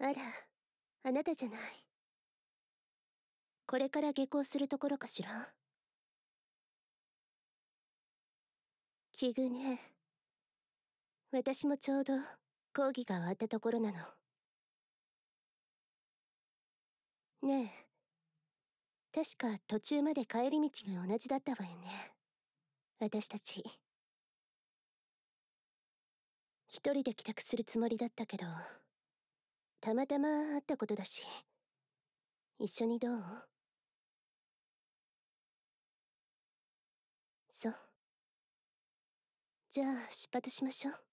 あら、あなたじゃない。これから下校するところかしら。奇遇ね。私もちょうど講義が終わったところなの。ねえ、確か途中まで帰り道が同じだったわよね。私たち。一人で帰宅するつもりだったけど、たまたま会ったことだし、一緒にどう？そう。じゃあ出発しましょう。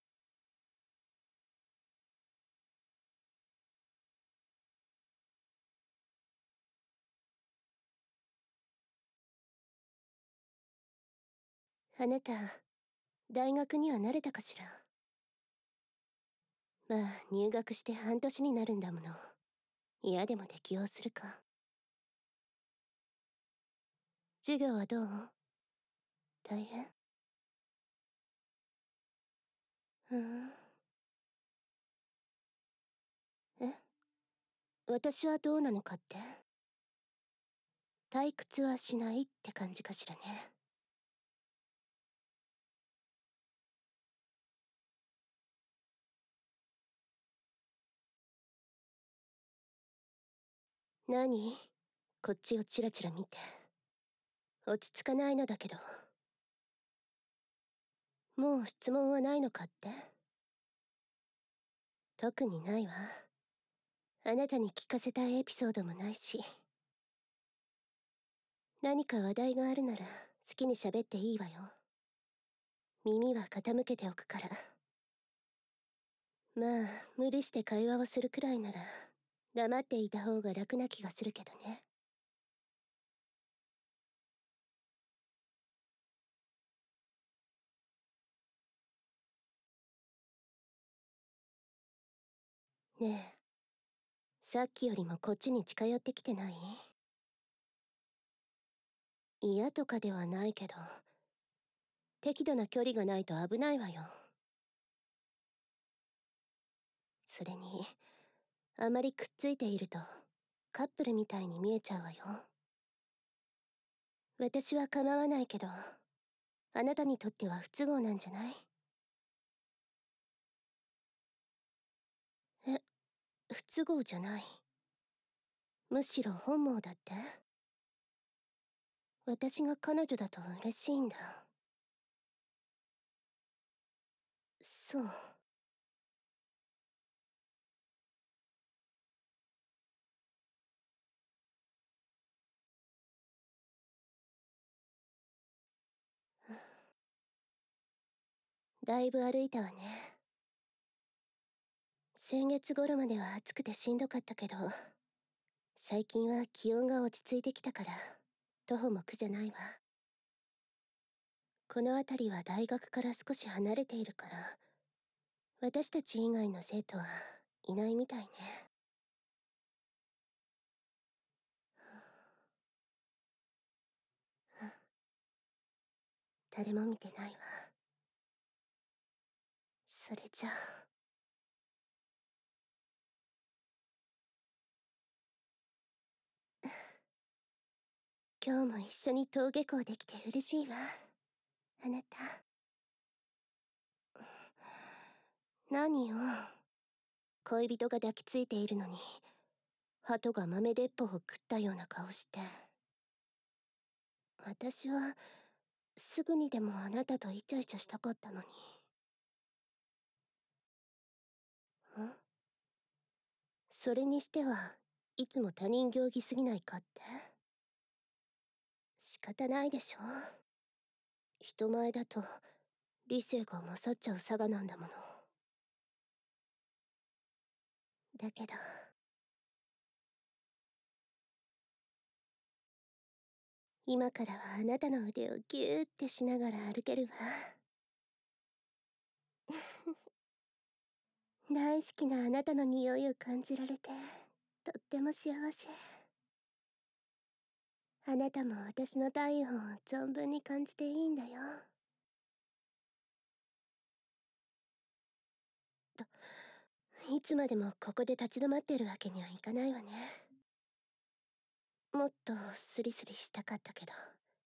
あなた、大学には慣れたかしら。まあ、入学して半年になるんだもの。嫌でも適応するか。授業はどう？大変？うーん。え？私はどうなのかって？退屈はしないって感じかしらね。何？こっちをチラチラ見て。落ち着かないのだけど。もう質問はないのかって？特にないわ。あなたに聞かせたいエピソードもないし。何か話題があるなら好きに喋っていいわよ。耳は傾けておくから。まあ、無理して会話をするくらいなら黙っていた方が楽な気がするけどね。ねえ、さっきよりもこっちに近寄ってきてない？嫌とかではないけど、適度な距離がないと危ないわよ。それに、あまりくっついているとカップルみたいに見えちゃうわよ。私は構わないけど、あなたにとっては不都合なんじゃない？え、不都合じゃない。むしろ本望だって？私が彼女だと嬉しいんだ。そう。だいぶ歩いたわね。先月頃までは暑くてしんどかったけど、最近は気温が落ち着いてきたから、徒歩も苦じゃないわ。この辺りは大学から少し離れているから、私たち以外の生徒はいないみたいね。誰も見てないわ。それじゃあ。今日も一緒に登下校できて嬉しいわ。あなた。何よ。恋人が抱きついているのに、鳩が豆鉄砲を食ったような顔して。私は、すぐにでもあなたとイチャイチャしたかったのに。それにしてはいつも他人行儀すぎないかって？仕方ないでしょ。人前だと理性が勝っちゃう佐賀なんだもの。だけど、今からはあなたの腕をギューってしながら歩けるわ。大好きなあなたの匂いを感じられて、とっても幸せ。あなたも私の体温を存分に感じていいんだよ。 いつまでもここで立ち止まってるわけにはいかないわね。もっとスリスリしたかったけど。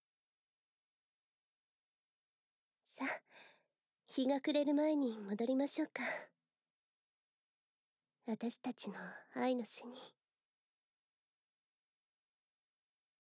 さあ、日が暮れる前に戻りましょうか。私たちの愛の巣に。